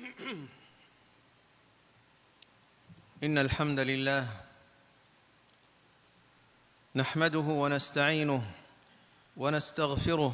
إن الحمد لله نحمده ونستعينه ونستغفره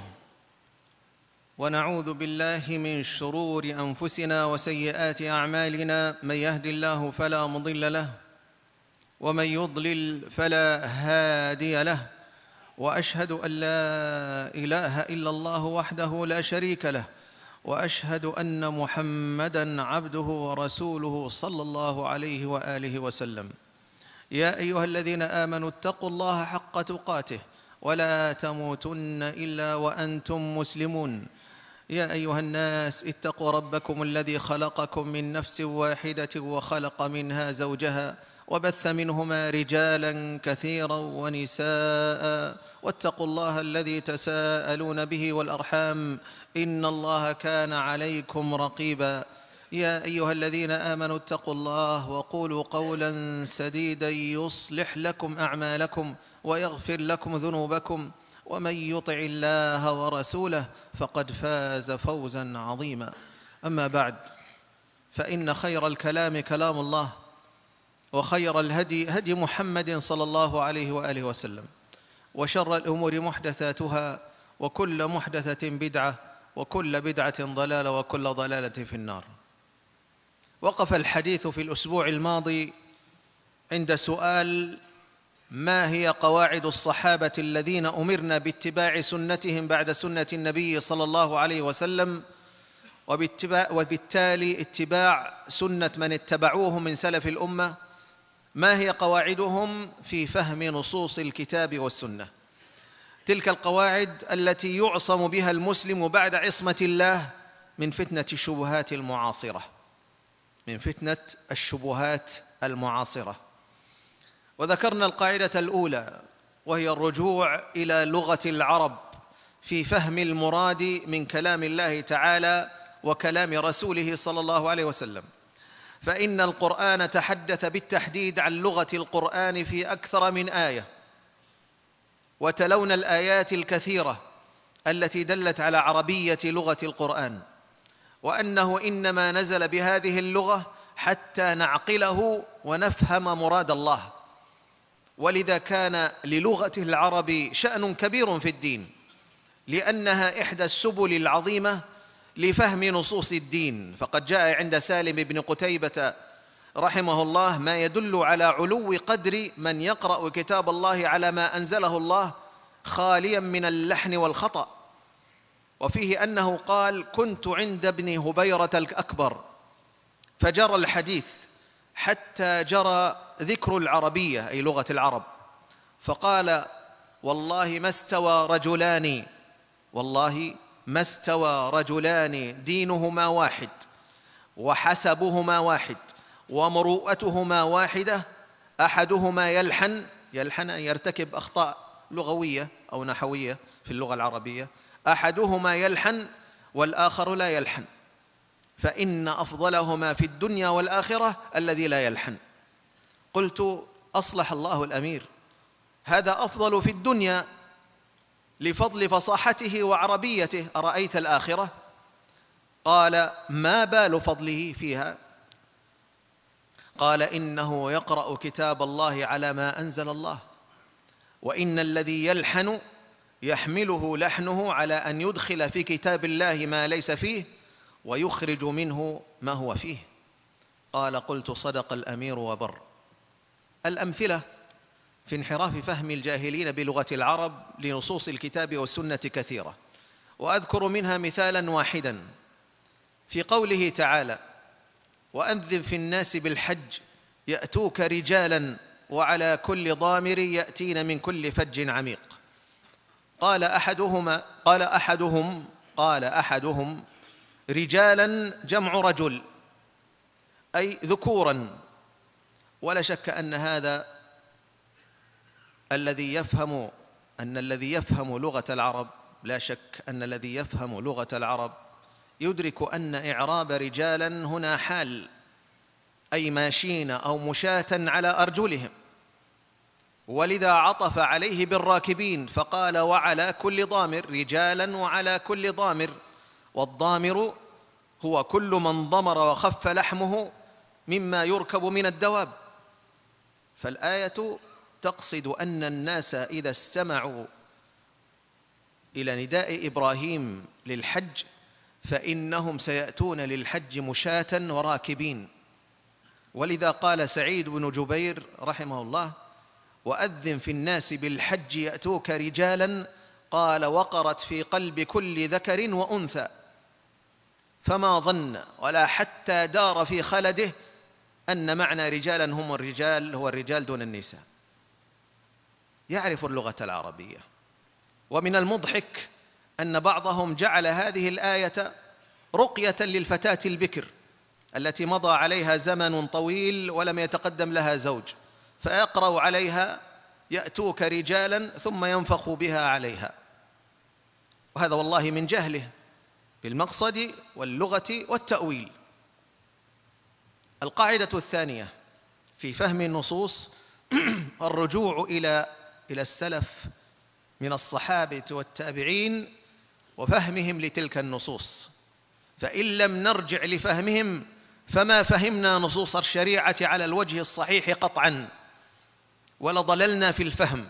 ونعوذ بالله من شرور أنفسنا وسيئات أعمالنا. من يهد الله فلا مضل له ومن يضلل فلا هادي له، وأشهد أن لا إله إلا الله وحده لا شريك له، وأشهد أن محمدًا عبده ورسوله صلى الله عليه وآله وسلم. يا أيها الذين آمنوا اتقوا الله حق تقاته ولا تموتن إلا وأنتم مسلمون. يا أيها الناس اتقوا ربكم الذي خلقكم من نفس واحدة وخلق منها زوجها وبث منهما رجالا كثيرا ونساء، واتقوا الله الذي تساءلون به والأرحام إن الله كان عليكم رقيبا. يا أيها الذين آمنوا اتقوا الله وقولوا قولا سديدا يصلح لكم أعمالكم ويغفر لكم ذنوبكم، ومن يطع الله ورسوله فقد فاز فوزا عظيما. أما بعد، فإن خير الكلام كلام الله، وخير الهدي هدي محمد صلى الله عليه وآله وسلم، وشر الأمور محدثاتها، وكل محدثة بدعة، وكل بدعة ضلالة، وكل ضلالة في النار. وقف الحديث في الأسبوع الماضي عند سؤال: ما هي قواعد الصحابة الذين أمرنا باتباع سنتهم بعد سنة النبي صلى الله عليه وسلم، وبالتالي اتباع سنة من اتبعوهم من سلف الأمة؟ ما هي قواعدهم في فهم نصوص الكتاب والسنة؟ تلك القواعد التي يعصم بها المسلم بعد عصمة الله من فتنة الشبهات المعاصرة، من فتنة الشبهات المعاصرة. وذكرنا القاعدة الأولى، وهي الرجوع إلى لغة العرب في فهم المراد من كلام الله تعالى وكلام رسوله صلى الله عليه وسلم، فإن القرآن تحدث بالتحديد عن لغة القرآن في أكثر من آية، وتلونا الآيات الكثيرة التي دلت على عربية لغة القرآن، وأنه إنما نزل بهذه اللغة حتى نعقله ونفهم مراد الله. ولذا كان للغة العرب شأن كبير في الدين، لأنها إحدى السبل العظيمة لفهم نصوص الدين. فقد جاء عند سالم بن قتيبة رحمه الله ما يدل على علو قدر من يقرأ كتاب الله على ما أنزله الله خاليا من اللحن والخطأ. وفيه أنه قال: كنت عند ابن هبيرة الأكبر فجرى الحديث حتى جرى ذكر العربية، أي لغة العرب، فقال: والله ما استوى رجلان دينهما واحد وحسبهما واحد ومروءتهما واحدة، أحدهما يلحن أن يرتكب أخطاء لغوية أو نحوية في اللغة العربية، أحدهما يلحن والآخر لا يلحن، فإن أفضلهما في الدنيا والآخرة الذي لا يلحن. قلت: أصلح الله الأمير، هذا أفضل في الدنيا لفضل فصاحته وعربيته، أرأيت الآخرة؟ قال: ما بال فضله فيها؟ قال: إنه يقرأ كتاب الله على ما أنزل الله، وإن الذي يلحن يحمله لحنه على أن يدخل في كتاب الله ما ليس فيه ويخرج منه ما هو فيه. قال: قلت: صدق الأمير وبر. الأمثلة في انحراف فهم الجاهلين بلغة العرب لنصوص الكتاب والسنة كثيرة، وأذكر منها مثالا واحدا في قوله تعالى: وأذن في الناس بالحج يأتوك رجالا وعلى كل ضامر يأتين من كل فج عميق. قال أحدهم رجالا جمع رجل، أي ذكورا. ولا شك أن هذا الذي يفهم لغة العرب، لا شك أن الذي يفهم لغة العرب يدرك أن إعراب رجالا هنا حال، أي ماشين أو مشاة على أرجلهم، ولذا عطف عليه بالراكبين فقال: وعلى كل ضامر، رجالا وعلى كل ضامر. والضامر هو كل من ضمر وخف لحمه مما يركب من الدواب. فالآية تقصد أن الناس إذا استمعوا إلى نداء إبراهيم للحج فإنهم سيأتون للحج مشاة وراكبين. ولذا قال سعيد بن جبير رحمه الله: وأذن في الناس بالحج يأتوك رجالا، قال: وقرت في قلب كل ذكر وأنثى، فما ظن ولا حتى دار في خلده أن معنى رجالا هم الرجال هو الرجال دون النساء. يعرف اللغة العربية. ومن المضحك أن بعضهم جعل هذه الآية رقية للفتاة البكر التي مضى عليها زمن طويل ولم يتقدم لها زوج، فيقرأ عليها: يأتوك رجالا، ثم ينفخ بها عليها. وهذا والله من جهله بالمقصد واللغة والتأويل. القاعدة الثانية في فهم النصوص الرجوع إلى السلف من الصحابة والتابعين وفهمهم لتلك النصوص، فإن لم نرجع لفهمهم فما فهمنا نصوص الشريعة على الوجه الصحيح قطعا، ولضللنا في الفهم.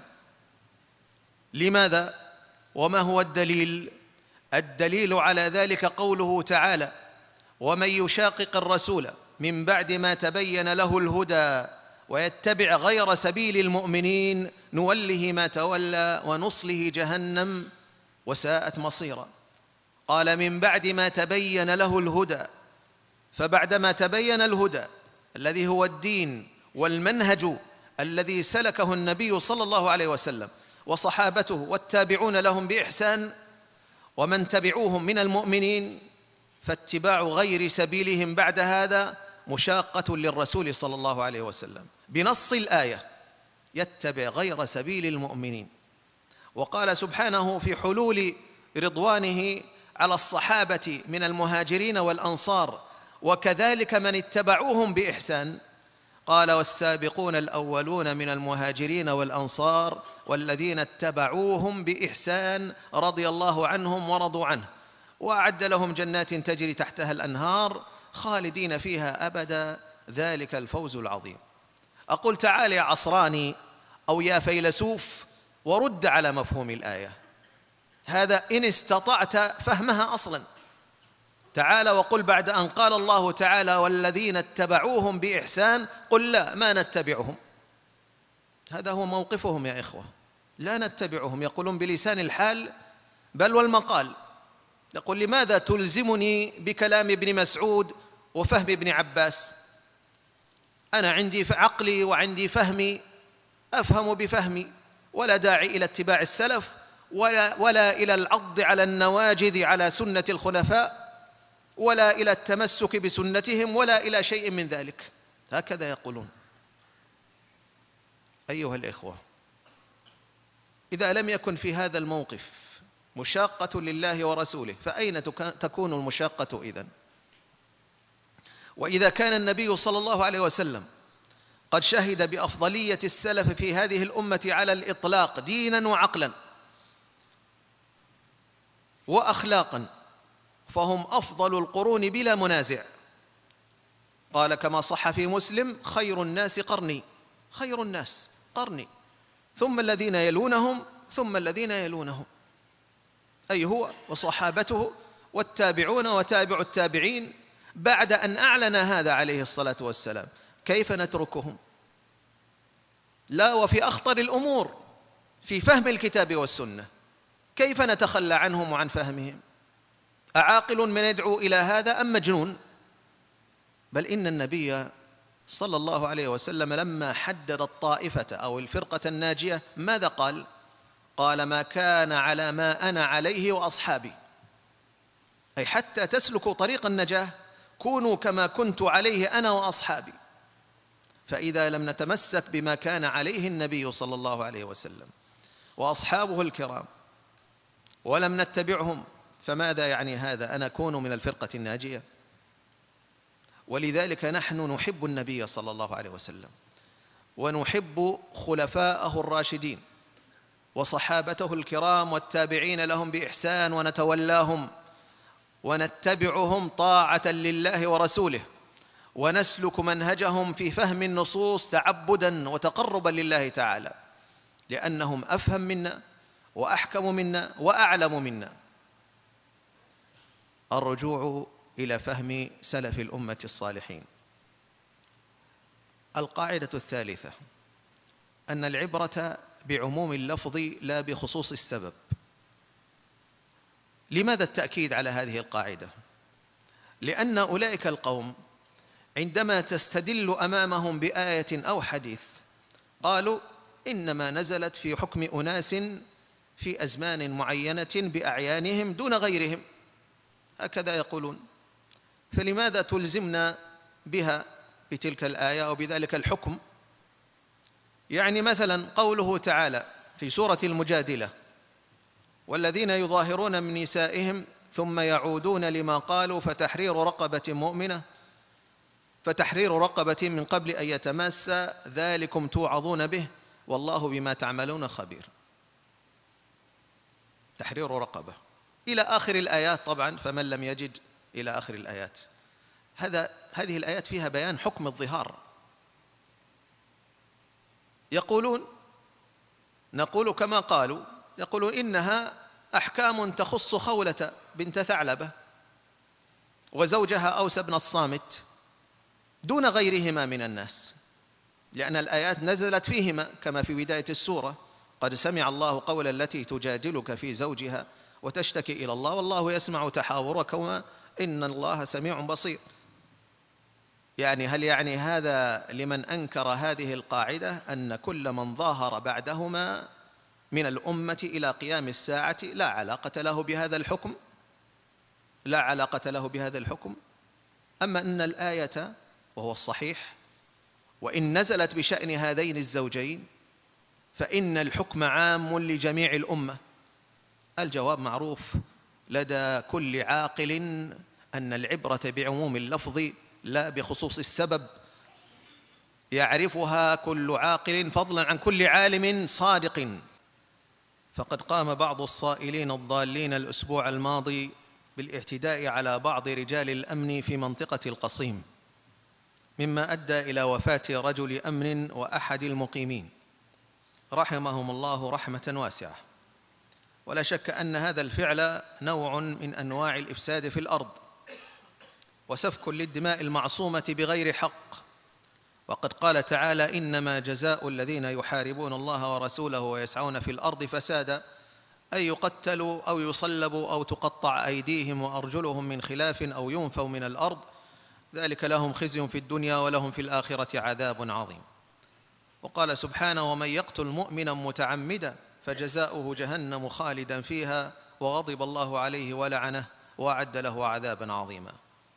لماذا؟ وما هو الدليل؟ الدليل على ذلك قوله تعالى: ومن يشاقق الرسول من بعد ما تبين له الهدى ويتبع غير سبيل المؤمنين نوله ما تولى ونصله جهنم وساءت مصيرا. قال: من بعد ما تبين له الهدى، فبعدما تبين الهدى الذي هو الدين والمنهج الذي سلكه النبي صلى الله عليه وسلم وصحابته والتابعون لهم بإحسان ومن تبعوهم من المؤمنين، فاتباع غير سبيلهم بعد هذا مشاقة للرسول صلى الله عليه وسلم بنص الآية: يتبع غير سبيل المؤمنين. وقال سبحانه في حلول رضوانه على الصحابة من المهاجرين والأنصار: وكذلك من اتبعوهم بإحسان، قال: والسابقون الأولون من المهاجرين والأنصار والذين اتبعوهم بإحسان رضي الله عنهم ورضوا عنه وأعد لهم جنات تجري تحتها الأنهار خالدين فيها أبدا ذلك الفوز العظيم. أقول: تعال يا عصراني أو يا فيلسوف ورد على مفهوم الآية، هذا إن استطعت فهمها أصلا. تعال وقل بعد أن قال الله تعالى: والذين اتبعوهم بإحسان، قل: لا، ما نتبعهم. هذا هو موقفهم يا إخوة، لا نتبعهم. يقولون بلسان الحال بل والمقال. يقول: لماذا تلزمني بكلام ابن مسعود وفهم ابن عباس؟ أنا عندي عقلي وعندي فهمي، أفهم بفهمي، ولا داعي إلى اتباع السلف ولا إلى العض على النواجذ على سنة الخلفاء ولا إلى التمسك بسنتهم ولا إلى شيء من ذلك. هكذا يقولون. أيها الإخوة، إذا لم يكن في هذا الموقف مشاقة لله ورسوله فأين تكون المشاقة إذن؟ وإذا كان النبي صلى الله عليه وسلم قد شهد بأفضلية السلف في هذه الأمة على الإطلاق دينا وعقلا وأخلاقا، فهم أفضل القرون بلا منازع. قال كما صح في مسلم: خير الناس قرني، خير الناس قرني، ثم الذين يلونهم ثم الذين يلونهم، أي هو وصحابته والتابعون وتابع التابعين. بعد أن أعلن هذا عليه الصلاة والسلام كيف نتركهم؟ لا، وفي أخطر الأمور في فهم الكتاب والسنة، كيف نتخلى عنهم وعن فهمهم؟ أعاقل من يدعو إلى هذا أم مجنون؟ بل إن النبي صلى الله عليه وسلم لما حدد الطائفة أو الفرقة الناجية ماذا قال؟ قال: ما كان على ما أنا عليه وأصحابي، أي حتى تسلكوا طريق النجاة كونوا كما كنت عليه أنا وأصحابي. فإذا لم نتمسك بما كان عليه النبي صلى الله عليه وسلم وأصحابه الكرام ولم نتبعهم فماذا يعني هذا؟ أن أكون من الفرقة الناجية؟ ولذلك نحن نحب النبي صلى الله عليه وسلم ونحب خلفاءه الراشدين وصحابته الكرام والتابعين لهم بإحسان ونتولاهم ونتبعهم طاعة لله ورسوله، ونسلك منهجهم في فهم النصوص تعبدا وتقربا لله تعالى، لأنهم أفهم منا وأحكم منا وأعلم منا. الرجوع إلى فهم سلف الأمة الصالحين. القاعدة الثالثة أن العبرة بعموم اللفظ لا بخصوص السبب. لماذا التأكيد على هذه القاعدة؟ لأن أولئك القوم عندما تستدل أمامهم بآية أو حديث قالوا إنما نزلت في حكم أناس في أزمان معينة بأعيانهم دون غيرهم، هكذا يقولون. فلماذا تلزمنا بها بتلك الآية أو بذلك الحكم؟ يعني مثلا قوله تعالى في سورة المجادلة: والذين يظاهرون من نسائهم ثم يعودون لما قالوا فتحرير رقبة من قبل أن يتماسا ذلكم توعظون به والله بما تعملون خبير. تحرير رقبة إلى آخر الآيات، طبعا فمن لم يجد إلى آخر الآيات. هذه الآيات فيها بيان حكم الظهار. نقول كما قالوا، يقولون إنها أحكام تخص خولة بنت ثعلبة وزوجها أوس بن الصامت دون غيرهما من الناس، لأن الآيات نزلت فيهما كما في بداية السورة: قد سمع الله قول التي تجادلك في زوجها وتشتكي إلى الله والله يسمع تحاوركما إن الله سميع بصير. يعني هل يعني هذا لمن أنكر هذه القاعدة أن كل من ظاهر بعدهما من الأمة إلى قيام الساعة لا علاقة له بهذا الحكم؟ لا علاقة له بهذا الحكم. أما أن الآية، وهو الصحيح، وإن نزلت بشأن هذين الزوجين فإن الحكم عام لجميع الأمة. الجواب معروف لدى كل عاقل أن العبرة بعموم اللفظ لا بخصوص السبب، يعرفها كل عاقل فضلا عن كل عالم صادق. فقد قام بعض الصائلين الضالين الأسبوع الماضي بالاعتداء على بعض رجال الأمن في منطقة القصيم، مما أدى إلى وفاة رجل أمن وأحد المقيمين رحمهم الله رحمة واسعة. ولا شك أن هذا الفعل نوع من أنواع الإفساد في الأرض وسفك للدماء المعصومة بغير حق. وقد قال تعالى: إنما جزاء الذين يحاربون الله ورسوله ويسعون في الأرض فسادا أن يقتلوا أو يصلبوا أو تقطع أيديهم وأرجلهم من خلاف أو ينفوا من الأرض ذلك لهم خزي في الدنيا ولهم في الآخرة عذاب عظيم. وقال سبحانه: ومن يقتل مؤمنا متعمدا فجزاؤه جهنم خالدا فيها وغضب الله عليه ولعنه وأعد له عذابا عظيما.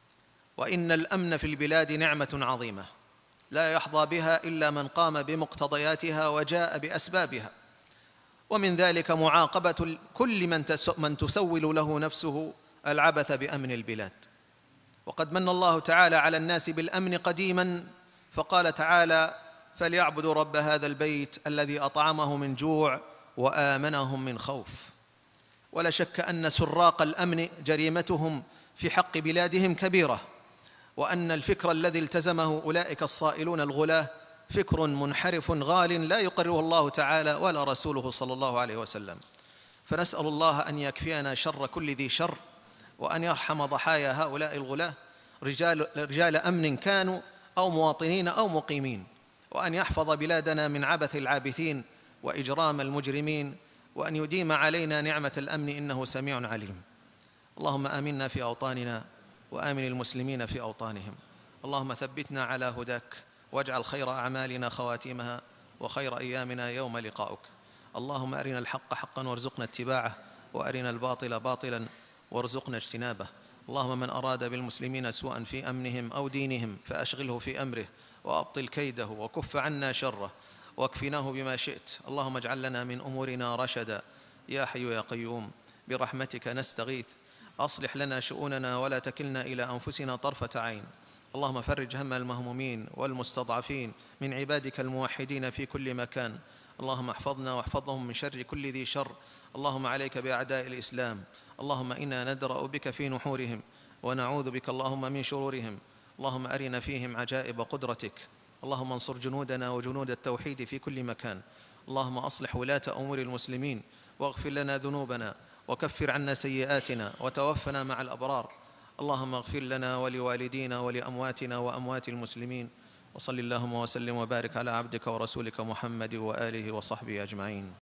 وإن الأمن في البلاد نعمة عظيمة لا يحظى بها إلا من قام بمقتضياتها وجاء بأسبابها، ومن ذلك معاقبة كل من تسول له نفسه العبث بأمن البلاد. وقد من الله تعالى على الناس بالأمن قديما، فقال تعالى: فليعبدوا رب هذا البيت الذي أطعمه من جوع وآمنهم من خوف. ولا شك أن سراق الأمن جريمتهم في حق بلادهم كبيرة، وأن الفكر الذي التزمه أولئك الصائلون الغلاة فكر منحرف غال لا يقره الله تعالى ولا رسوله صلى الله عليه وسلم. فنسأل الله أن يكفينا شر كل ذي شر، وأن يرحم ضحايا هؤلاء الغلاة رجال أمن كانوا أو مواطنين أو مقيمين، وأن يحفظ بلادنا من عبث العابثين وإجرام المجرمين، وأن يديم علينا نعمة الأمن إنه سميع عليم. اللهم آمنا في أوطاننا وآمن المسلمين في أوطانهم. اللهم ثبتنا على هداك، واجعل خير أعمالنا خواتيمها وخير أيامنا يوم لقاؤك. اللهم أرنا الحق حقا وارزقنا اتباعه، وأرنا الباطل باطلا وارزقنا اجتنابه. اللهم من أراد بالمسلمين سوءا في أمنهم أو دينهم فأشغله في أمره وأبطل كيده وكف عنا شره واكفناه بما شئت. اللهم اجعل لنا من أمورنا رشدا يا حي يا قيوم برحمتك نستغيث. أصلح لنا شؤوننا ولا تكلنا إلى أنفسنا طرفة عين. اللهم فرج هم المهمومين والمستضعفين من عبادك الموحدين في كل مكان. اللهم احفظنا واحفظهم من شر كل ذي شر. اللهم عليك بأعداء الإسلام. اللهم إنا ندرأ بك في نحورهم ونعوذ بك اللهم من شرورهم. اللهم أرنا فيهم عجائب قدرتك. اللهم انصر جنودنا وجنود التوحيد في كل مكان. اللهم أصلح ولاة أمور المسلمين، واغفر لنا ذنوبنا، وكفر عنا سيئاتنا، وتوفنا مع الأبرار. اللهم اغفر لنا ولوالدينا ولأمواتنا وأموات المسلمين. وصل اللهم وسلم وبارك على عبدك ورسولك محمد وآله وصحبه أجمعين.